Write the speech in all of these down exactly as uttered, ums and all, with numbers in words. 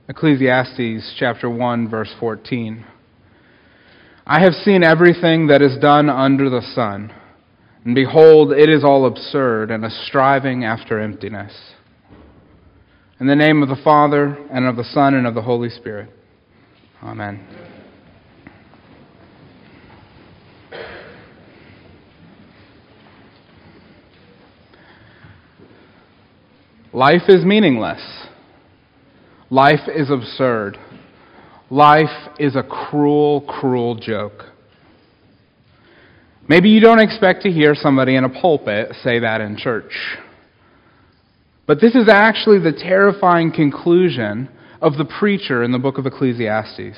Ecclesiastes chapter one, verse fourteen. I have seen everything that is done under the sun, and behold, it is all absurd and a striving after emptiness. In the name of the Father, and of the Son, and of the Holy Spirit. Amen. Life is meaningless. Life is absurd. Life is a cruel, cruel joke. Maybe you don't expect to hear somebody in a pulpit say that in church. But this is actually the terrifying conclusion of the preacher in the book of Ecclesiastes.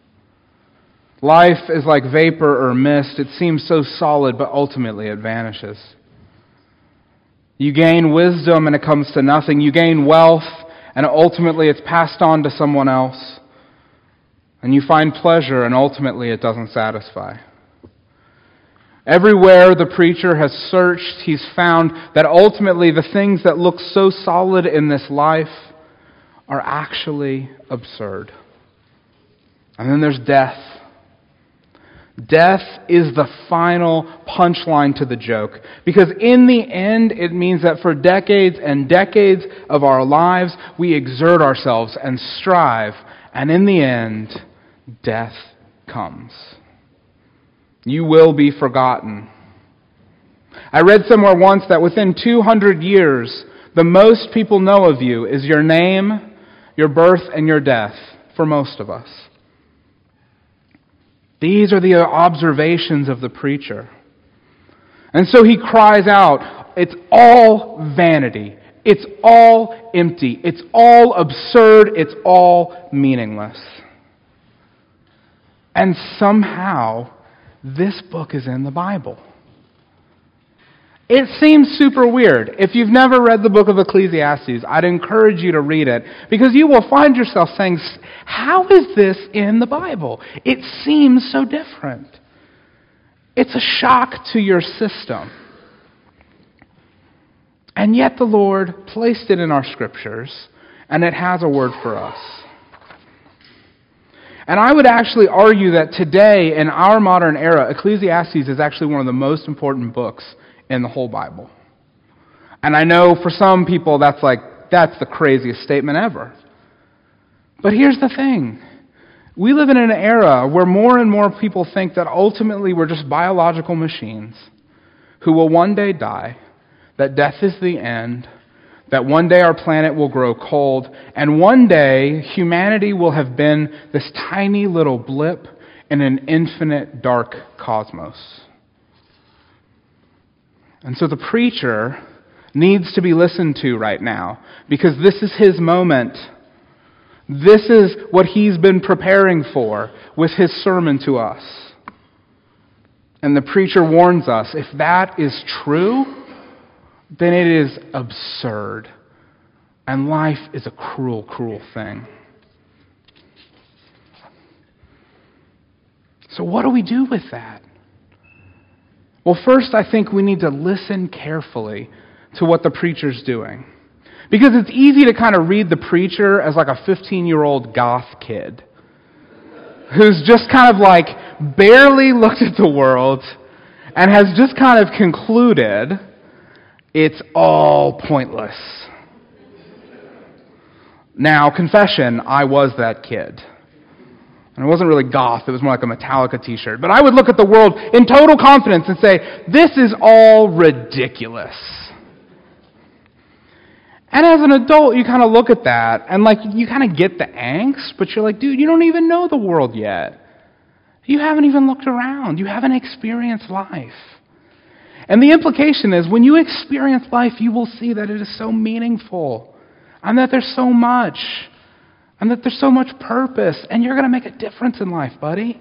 Life is like vapor or mist. It seems so solid, but ultimately it vanishes. You gain wisdom and it comes to nothing. You gain wealth and ultimately it's passed on to someone else. And you find pleasure and ultimately it doesn't satisfy. Everywhere the preacher has searched, he's found that ultimately the things that look so solid in this life are actually absurd. And then there's death. Death is the final punchline to the joke. Because in the end, it means that for decades and decades of our lives, we exert ourselves and strive. And in the end, death comes. You will be forgotten. I read somewhere once that within two hundred years, the most people know of you is your name, your birth, and your death, for most of us. These are the observations of the preacher. And so he cries out, it's all vanity. It's all empty. It's all absurd. It's all meaningless. And somehow, this book is in the Bible. It seems super weird. If you've never read the book of Ecclesiastes, I'd encourage you to read it because you will find yourself saying, how is this in the Bible? It seems so different. It's a shock to your system. And yet the Lord placed it in our scriptures, and it has a word for us. And I would actually argue that today, in our modern era, Ecclesiastes is actually one of the most important books in the whole Bible. And I know for some people that's like, that's the craziest statement ever. But here's the thing. We live in an era where more and more people think that ultimately we're just biological machines who will one day die, that death is the end, that one day our planet will grow cold, and one day humanity will have been this tiny little blip in an infinite dark cosmos. And so the preacher needs to be listened to right now, because this is his moment. This is what he's been preparing for with his sermon to us. And the preacher warns us, if that is true, then it is absurd. And life is a cruel, cruel thing. So what do we do with that? Well, first, I think we need to listen carefully to what the preacher's doing. Because it's easy to kind of read the preacher as like a fifteen-year-old goth kid who's just kind of like barely looked at the world and has just kind of concluded it's all pointless. Now, confession, I was that kid. And it wasn't really goth, it was more like a Metallica t-shirt. But I would look at the world in total confidence and say, this is all ridiculous. And as an adult, you kind of look at that, and like you kind of get the angst, but you're like, dude, you don't even know the world yet. You haven't even looked around. You haven't experienced life. And the implication is, when you experience life, you will see that it is so meaningful, and that there's so much, and that there's so much purpose, and you're going to make a difference in life, buddy.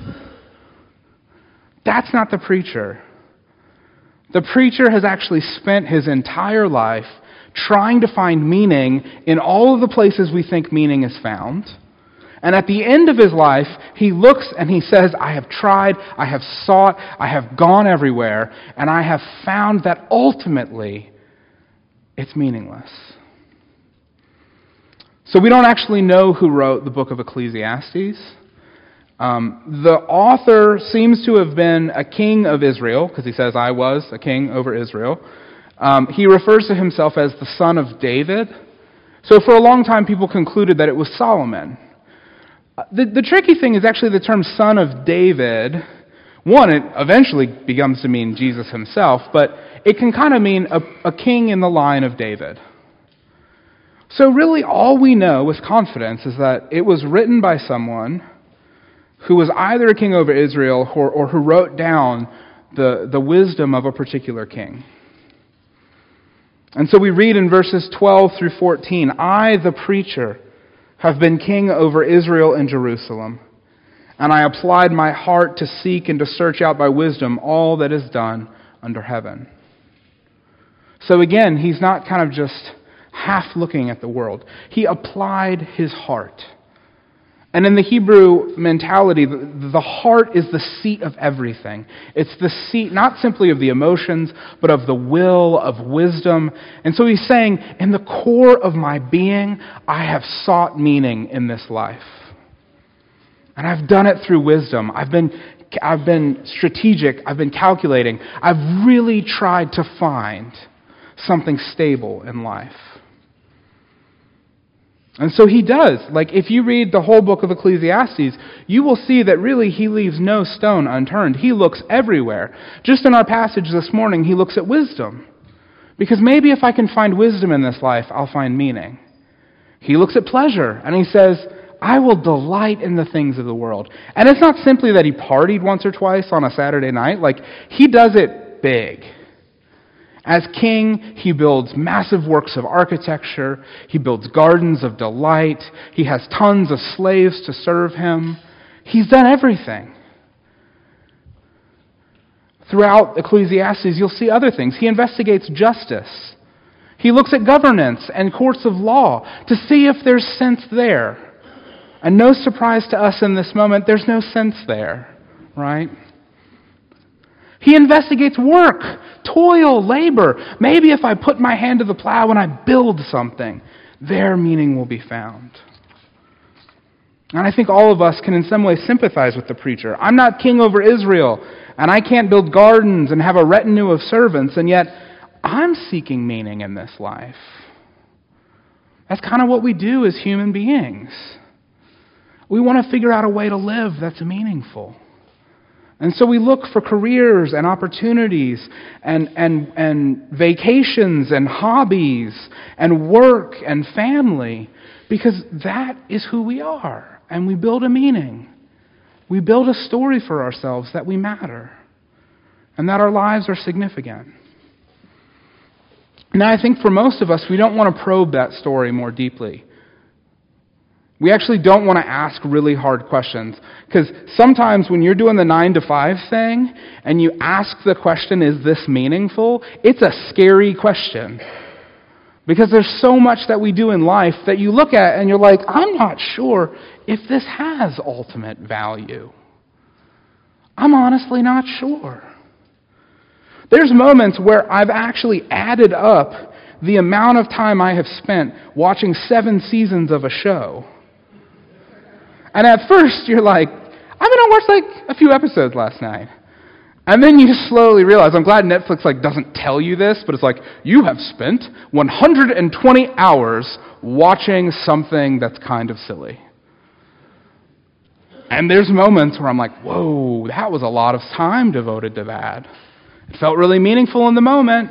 That's not the preacher. The preacher has actually spent his entire life trying to find meaning in all of the places we think meaning is found. And at the end of his life, he looks and he says, I have tried, I have sought, I have gone everywhere, and I have found that ultimately it's meaningless. So we don't actually know who wrote the book of Ecclesiastes. Um, the author seems to have been a king of Israel, because he says, I was a king over Israel. Um, he refers to himself as the son of David. So for a long time, people concluded that it was Solomon. The, the tricky thing is actually the term son of David. One, it eventually becomes to mean Jesus himself, but it can kind of mean a, a king in the line of David. So really all we know with confidence is that it was written by someone who was either a king over Israel or, or who wrote down the, the wisdom of a particular king. And so we read in verses twelve through fourteen, I, the preacher, have been king over Israel and Jerusalem, and I applied my heart to seek and to search out by wisdom all that is done under heaven. So again, he's not kind of just half looking at the world. He applied his heart. And in the Hebrew mentality, the, the heart is the seat of everything. It's the seat not simply of the emotions, but of the will, of wisdom. And so he's saying, in the core of my being, I have sought meaning in this life. And I've done it through wisdom. I've been, I've been strategic. I've been calculating. I've really tried to find something stable in life. And so he does. Like, if you read the whole book of Ecclesiastes, you will see that really he leaves no stone unturned. He looks everywhere. Just in our passage this morning, he looks at wisdom. Because maybe if I can find wisdom in this life, I'll find meaning. He looks at pleasure, and he says, I will delight in the things of the world. And it's not simply that he partied once or twice on a Saturday night. Like, he does it big. As king, he builds massive works of architecture. He builds gardens of delight. He has tons of slaves to serve him. He's done everything. Throughout Ecclesiastes, you'll see other things. He investigates justice. He looks at governance and courts of law to see if there's sense there. And no surprise to us in this moment, there's no sense there, right? He investigates work, toil, labor. Maybe if I put my hand to the plow and I build something, their meaning will be found. And I think all of us can in some way sympathize with the preacher. I'm not king over Israel, and I can't build gardens and have a retinue of servants, and yet I'm seeking meaning in this life. That's kind of what we do as human beings. We want to figure out a way to live that's meaningful. And so we look for careers and opportunities and, and, and vacations and hobbies and work and family because that is who we are. And we build a meaning. We build a story for ourselves that we matter and that our lives are significant. Now, I think for most of us, we don't want to probe that story more deeply. We actually don't want to ask really hard questions. Because sometimes when you're doing the nine to five thing and you ask the question, is this meaningful? It's a scary question. Because there's so much that we do in life that you look at and you're like, I'm not sure if this has ultimate value. I'm honestly not sure. There's moments where I've actually added up the amount of time I have spent watching seven seasons of a show. And at first, you're like, I'm going to watch like a few episodes last night. And then you slowly realize, I'm glad Netflix like doesn't tell you this, but it's like, you have spent one hundred twenty hours watching something that's kind of silly. And there's moments where I'm like, whoa, that was a lot of time devoted to that. It felt really meaningful in the moment.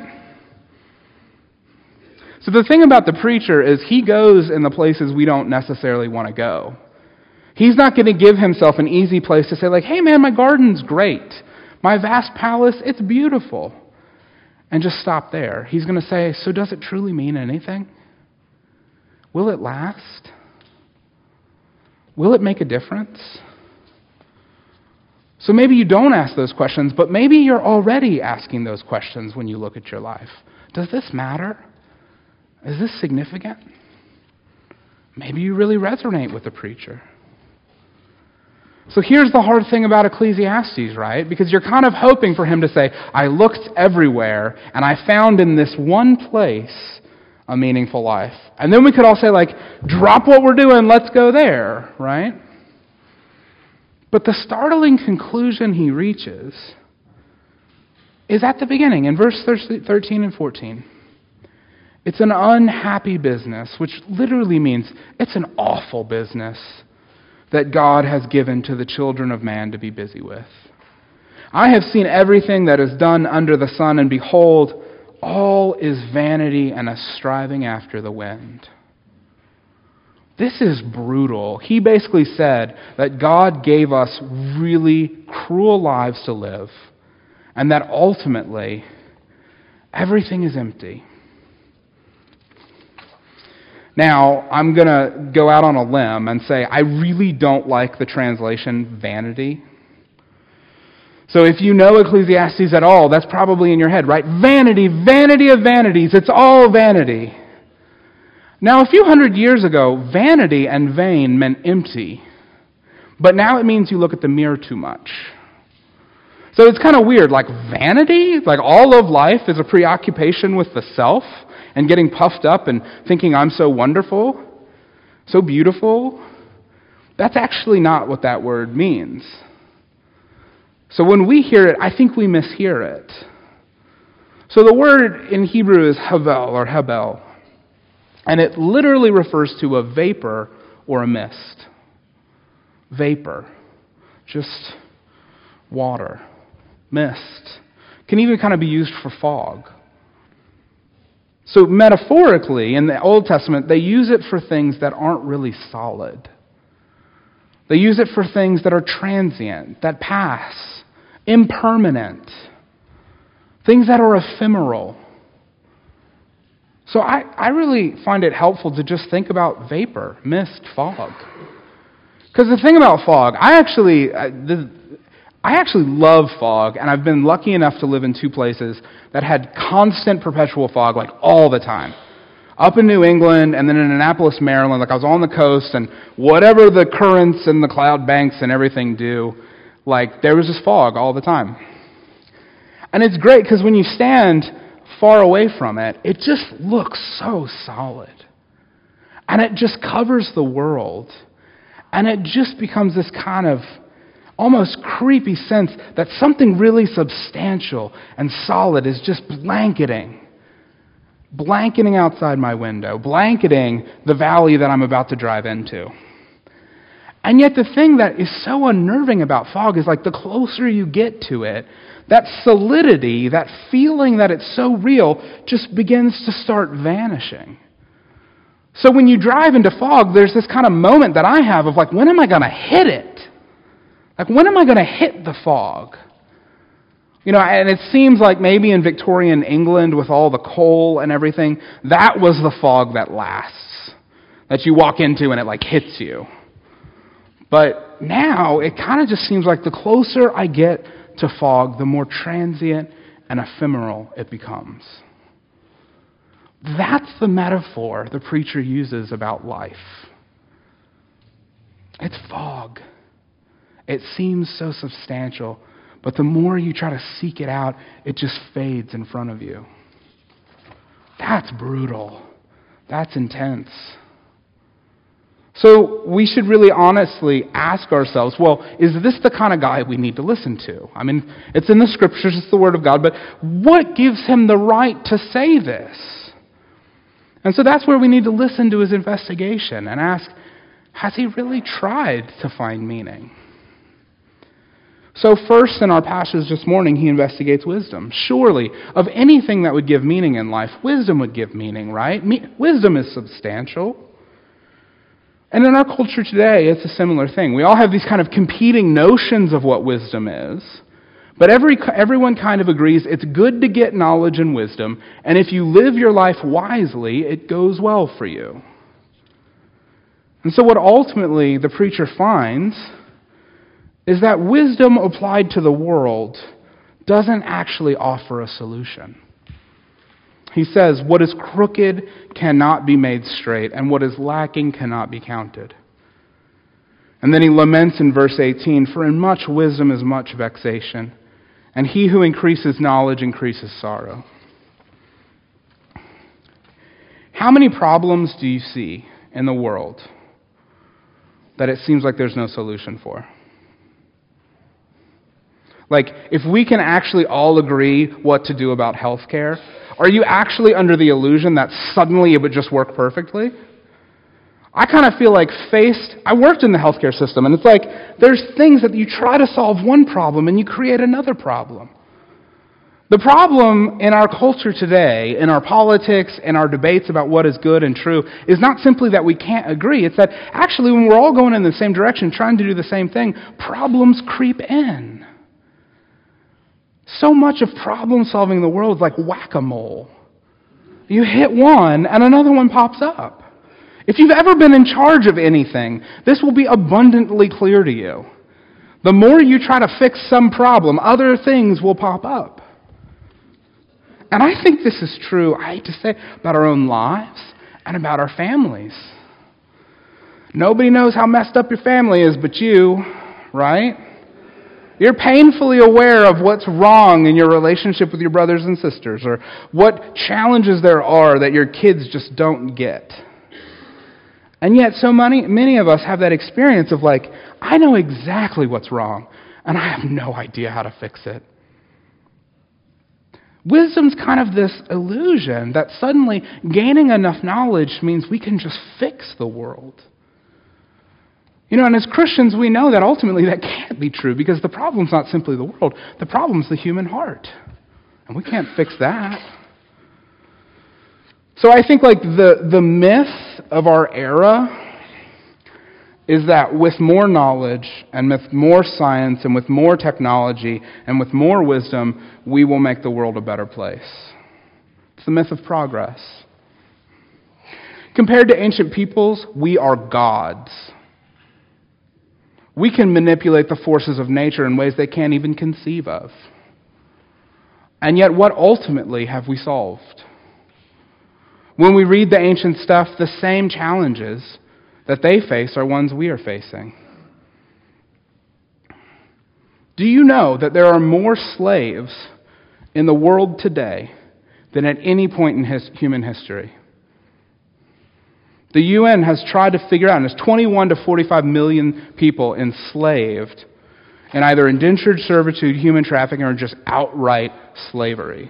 So the thing about the preacher is he goes in the places we don't necessarily want to go. He's not going to give himself an easy place to say like, hey man, my garden's great. My vast palace, it's beautiful. And just stop there. He's going to say, so does it truly mean anything? Will it last? Will it make a difference? So maybe you don't ask those questions, but maybe you're already asking those questions when you look at your life. Does this matter? Is this significant? Maybe you really resonate with the preacher. So here's the hard thing about Ecclesiastes, right? Because you're kind of hoping for him to say, I looked everywhere, and I found in this one place a meaningful life. And then we could all say, like, drop what we're doing, let's go there, right? But the startling conclusion he reaches is at the beginning, in verse thirteen and fourteen. It's an unhappy business, which literally means it's an awful business that God has given to the children of man to be busy with. I have seen everything that is done under the sun, and behold, all is vanity and a striving after the wind. This is brutal. He basically said that God gave us really cruel lives to live, and that ultimately everything is empty. Now, I'm going to go out on a limb and say I really don't like the translation vanity. So if you know Ecclesiastes at all, that's probably in your head, right? Vanity, vanity of vanities, it's all vanity. Now, a few hundred years ago, vanity and vain meant empty. But now it means you look at the mirror too much. So it's kind of weird, like vanity, like all of life is a preoccupation with the self and getting puffed up and thinking I'm so wonderful, so beautiful. That's actually not what that word means. So when we hear it, I think we mishear it. So the word in Hebrew is havel or hebel, and it literally refers to a vapor or a mist. Vapor, just water, mist. Can even kind of be used for fog. So metaphorically, in the Old Testament, they use it for things that aren't really solid. They use it for things that are transient, that pass, impermanent, things that are ephemeral. So I, I really find it helpful to just think about vapor, mist, fog. Because the thing about fog, I actually, I, the, I actually love fog, and I've been lucky enough to live in two places that had constant perpetual fog, like all the time. Up in New England, and then in Annapolis, Maryland, like I was on the coast, and whatever the currents and the cloud banks and everything do, like there was just fog all the time. And it's great because when you stand far away from it, it just looks so solid. And it just covers the world. And it just becomes this kind of almost creepy sense that something really substantial and solid is just blanketing. Blanketing outside my window. Blanketing the valley that I'm about to drive into. And yet the thing that is so unnerving about fog is like the closer you get to it, that solidity, that feeling that it's so real, just begins to start vanishing. So when you drive into fog, there's this kind of moment that I have of like, when am I going to hit it? Like, when am I going to hit the fog? You know, and it seems like maybe in Victorian England with all the coal and everything, that was the fog that lasts, that you walk into and it like hits you. But now it kind of just seems like the closer I get to fog, the more transient and ephemeral it becomes. That's the metaphor the preacher uses about life. It's fog. It seems so substantial, but the more you try to seek it out, it just fades in front of you. That's brutal. That's intense. So we should really honestly ask ourselves, well, is this the kind of guy we need to listen to? I mean, it's in the Scriptures, it's the Word of God, but what gives him the right to say this? And so that's where we need to listen to his investigation and ask, has he really tried to find meaning? So first in our passage this morning, he investigates wisdom. Surely, of anything that would give meaning in life, wisdom would give meaning, right? Me- wisdom is substantial. And in our culture today, it's a similar thing. We all have these kind of competing notions of what wisdom is, but every everyone kind of agrees it's good to get knowledge and wisdom, and if you live your life wisely, it goes well for you. And so what ultimately the preacher finds is that wisdom applied to the world doesn't actually offer a solution. He says, what is crooked cannot be made straight, and what is lacking cannot be counted. And then he laments in verse eighteen, for in much wisdom is much vexation, and he who increases knowledge increases sorrow. How many problems do you see in the world that it seems like there's no solution for? Like, if we can actually all agree what to do about healthcare, are you actually under the illusion that suddenly it would just work perfectly? I kind of feel like faced, I worked in the healthcare system, and it's like there's things that you try to solve one problem and you create another problem. The problem in our culture today, in our politics, in our debates about what is good and true, is not simply that we can't agree. It's that actually when we're all going in the same direction, trying to do the same thing, problems creep in. So much of problem solving in the world is like whack-a-mole. You hit one and another one pops up. If you've ever been in charge of anything, this will be abundantly clear to you. The more you try to fix some problem, other things will pop up. And I think this is true, I hate to say, about our own lives and about our families. Nobody knows how messed up your family is but you, right? You're painfully aware of what's wrong in your relationship with your brothers and sisters, or what challenges there are that your kids just don't get. And yet so many, many of us have that experience of like, I know exactly what's wrong, and I have no idea how to fix it. Wisdom's kind of this illusion that suddenly gaining enough knowledge means we can just fix the world. You know, and as Christians, we know that ultimately that can't be true because the problem's not simply the world. The problem's the human heart. And we can't fix that. So I think like the, the myth of our era is that with more knowledge and with more science and with more technology and with more wisdom, we will make the world a better place. It's the myth of progress. Compared to ancient peoples, we are gods. We can manipulate the forces of nature in ways they can't even conceive of. And yet, what ultimately have we solved? When we read the ancient stuff, the same challenges that they face are ones we are facing. Do you know that there are more slaves in the world today than at any point in his, human history? The U N has tried to figure out, and there's twenty-one to forty-five million people enslaved in either indentured servitude, human trafficking, or just outright slavery.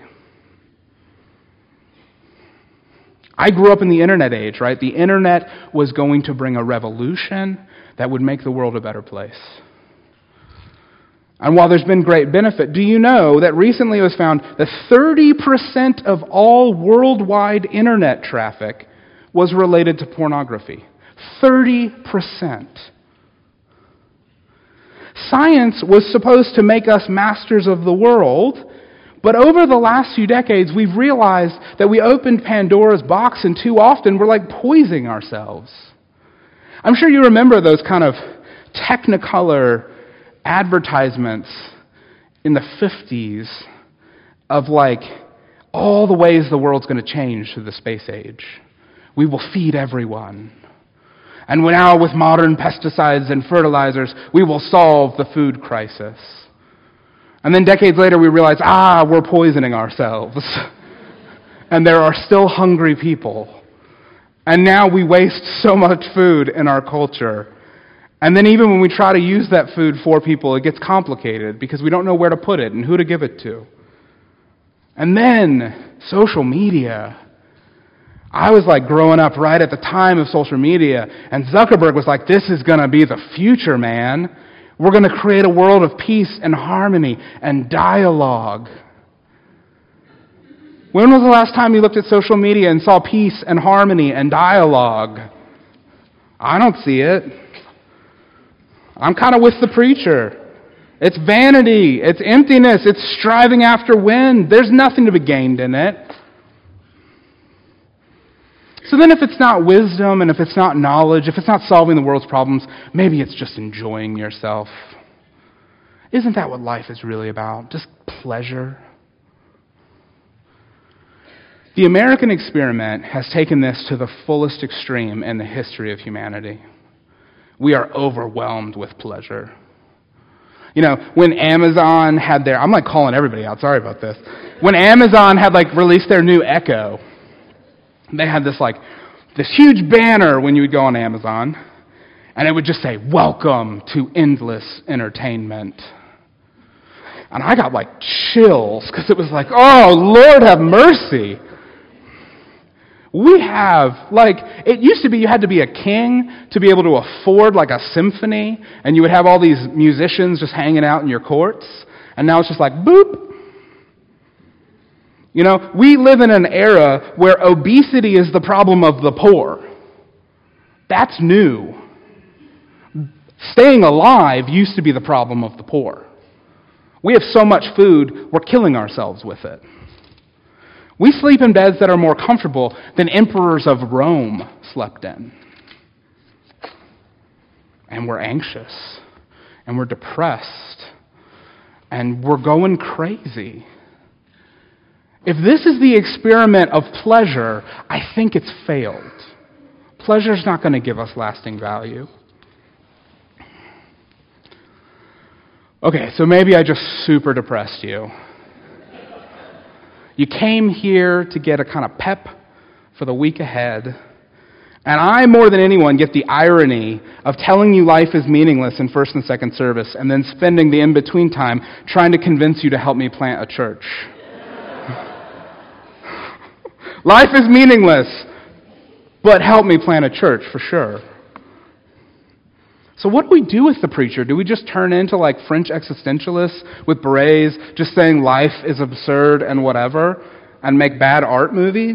I grew up in the internet age, right? The internet was going to bring a revolution that would make the world a better place. And while there's been great benefit, do you know that recently it was found that thirty percent of all worldwide internet traffic was related to pornography? thirty percent. Science was supposed to make us masters of the world, but over the last few decades, we've realized that we opened Pandora's box, and too often we're like poisoning ourselves. I'm sure you remember those kind of Technicolor advertisements in the fifties of like all the ways the world's going to change through the space age. We will feed everyone. And now with modern pesticides and fertilizers, we will solve the food crisis. And then decades later we realize, ah, we're poisoning ourselves. And there are still hungry people. And now we waste so much food in our culture. And then even when we try to use that food for people, it gets complicated because we don't know where to put it and who to give it to. And then social media. I was like growing up right at the time of social media, and Zuckerberg was like, this is going to be the future, man. We're going to create a world of peace and harmony and dialogue. When was the last time you looked at social media and saw peace and harmony and dialogue? I don't see it. I'm kind of with the preacher. It's vanity. It's emptiness. It's striving after wind. There's nothing to be gained in it. So then if it's not wisdom and if it's not knowledge, if it's not solving the world's problems, maybe it's just enjoying yourself. Isn't that what life is really about? Just pleasure? The American experiment has taken this to the fullest extreme in the history of humanity. We are overwhelmed with pleasure. You know, when Amazon had their, I'm like calling everybody out, sorry about this. When Amazon had like released their new Echo, They had this like this huge banner when you would go on Amazon, and it would just say, "Welcome to endless entertainment." And I got like chills because it was like, oh, Lord have mercy. We have, like, it used to be you had to be a king to be able to afford like a symphony, and you would have all these musicians just hanging out in your courts, and now it's just like, boop. You know, we live in an era where obesity is the problem of the poor. That's new. Staying alive used to be the problem of the poor. We have so much food, we're killing ourselves with it. We sleep in beds that are more comfortable than emperors of Rome slept in. And we're anxious, and we're depressed, and we're going crazy. If this is the experiment of pleasure, I think it's failed. Pleasure's not going to give us lasting value. Okay, so maybe I just super depressed you. You came here to get a kind of pep for the week ahead, and I, more than anyone, get the irony of telling you life is meaningless in first and second service, and then spending the in-between time trying to convince you to help me plant a church. Life is meaningless, but help me plant a church for sure. So what do we do with the preacher? Do we just turn into like French existentialists with berets, just saying life is absurd and whatever, and make bad art movies?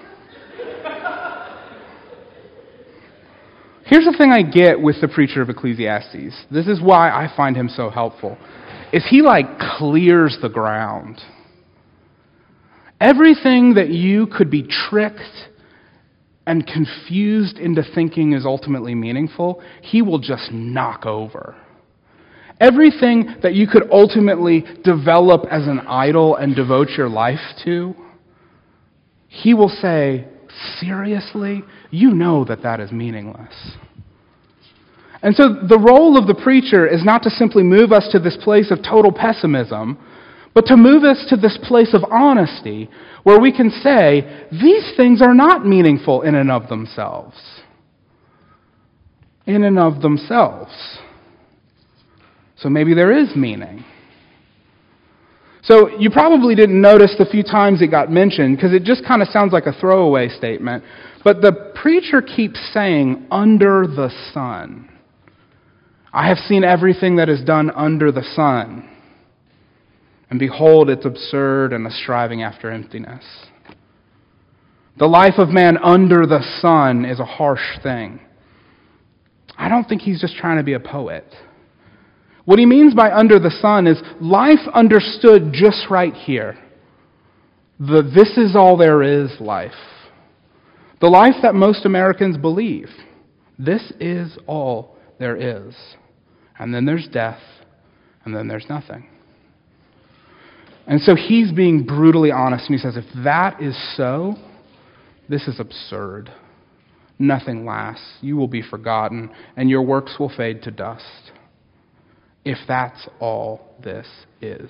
Here's the thing I get with the preacher of Ecclesiastes. This is why I find him so helpful. Is he like clears the ground. Everything that you could be tricked and confused into thinking is ultimately meaningful, he will just knock over. Everything that you could ultimately develop as an idol and devote your life to, he will say, seriously? You know that that is meaningless. And so the role of the preacher is not to simply move us to this place of total pessimism, but to move us to this place of honesty where we can say, these things are not meaningful in and of themselves. In and of themselves. So maybe there is meaning. So you probably didn't notice the few times it got mentioned because it just kind of sounds like a throwaway statement. But the preacher keeps saying, under the sun. I have seen everything that is done under the sun. And behold, it's absurd and a striving after emptiness. The life of man under the sun is a harsh thing. I don't think he's just trying to be a poet. What he means by under the sun is life understood just right here. The this is all there is life. The life that most Americans believe. This is all there is. And then there's death, and then there's nothing. And so he's being brutally honest, and he says, if that is so, this is absurd. Nothing lasts. You will be forgotten, and your works will fade to dust. If that's all this is.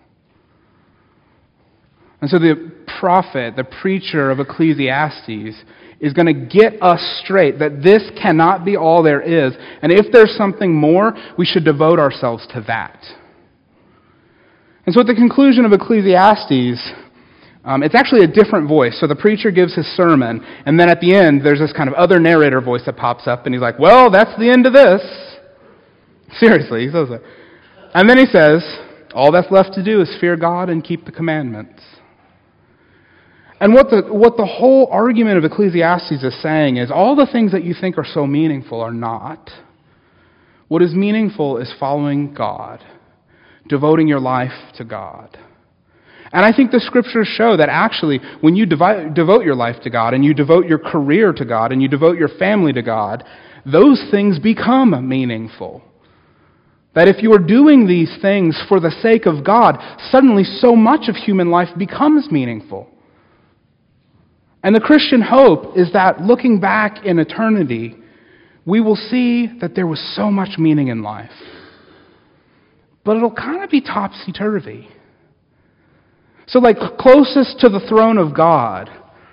And so the prophet, the preacher of Ecclesiastes, is going to get us straight that this cannot be all there is, and if there's something more, we should devote ourselves to that. And so at the conclusion of Ecclesiastes, um, it's actually a different voice. So the preacher gives his sermon, and then at the end, there's this kind of other narrator voice that pops up, and he's like, well, that's the end of this. Seriously, he says that. And then he says, all that's left to do is fear God and keep the commandments. And what the, what the whole argument of Ecclesiastes is saying is all the things that you think are so meaningful are not. What is meaningful is following God. Devoting your life to God. And I think the scriptures show that actually when you devote, devote your life to God and you devote your career to God and you devote your family to God, those things become meaningful. That if you are doing these things for the sake of God, suddenly so much of human life becomes meaningful. And the Christian hope is that looking back in eternity, we will see that there was so much meaning in life. But it'll kind of be topsy-turvy. So like closest to the throne of God,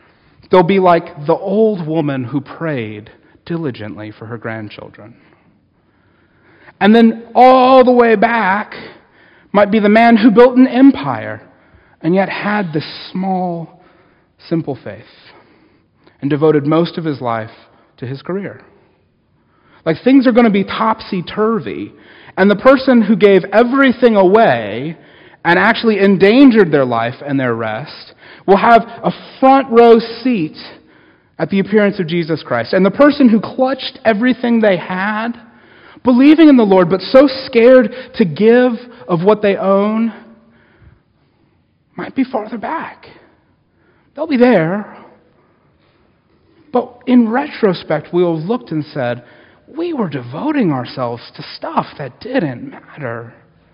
They'll be like the old woman who prayed diligently for her grandchildren. And then all the way back might be the man who built an empire and yet had this small, simple faith and devoted most of his life to his career. Like things are going to be topsy-turvy, and the person who gave everything away and actually endangered their life and their rest will have a front row seat at the appearance of Jesus Christ. And the person who clutched everything they had, believing in the Lord, but so scared to give of what they own, might be farther back. They'll be there. But in retrospect, we'll have looked and said, we were devoting ourselves to stuff that didn't matter.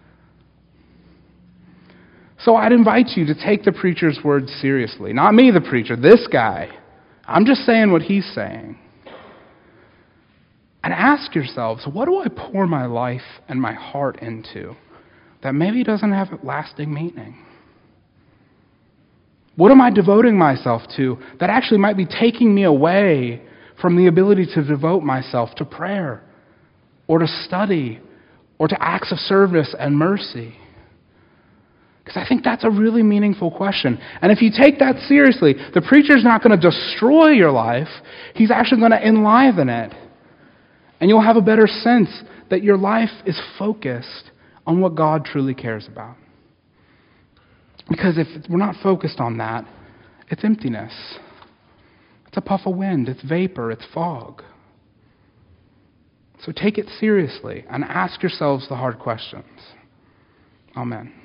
So I'd invite you to take the preacher's words seriously. Not me, the preacher, this guy. I'm just saying what he's saying. And ask yourselves, what do I pour my life and my heart into that maybe doesn't have lasting meaning? What am I devoting myself to that actually might be taking me away from the ability to devote myself to prayer or to study or to acts of service and mercy? Because I think that's a really meaningful question. And if you take that seriously, the preacher's not going to destroy your life. He's actually going to enliven it. And you'll have a better sense that your life is focused on what God truly cares about. Because if we're not focused on that, it's emptiness. It's a puff of wind. It's vapor. It's fog. So take it seriously and ask yourselves the hard questions. Amen.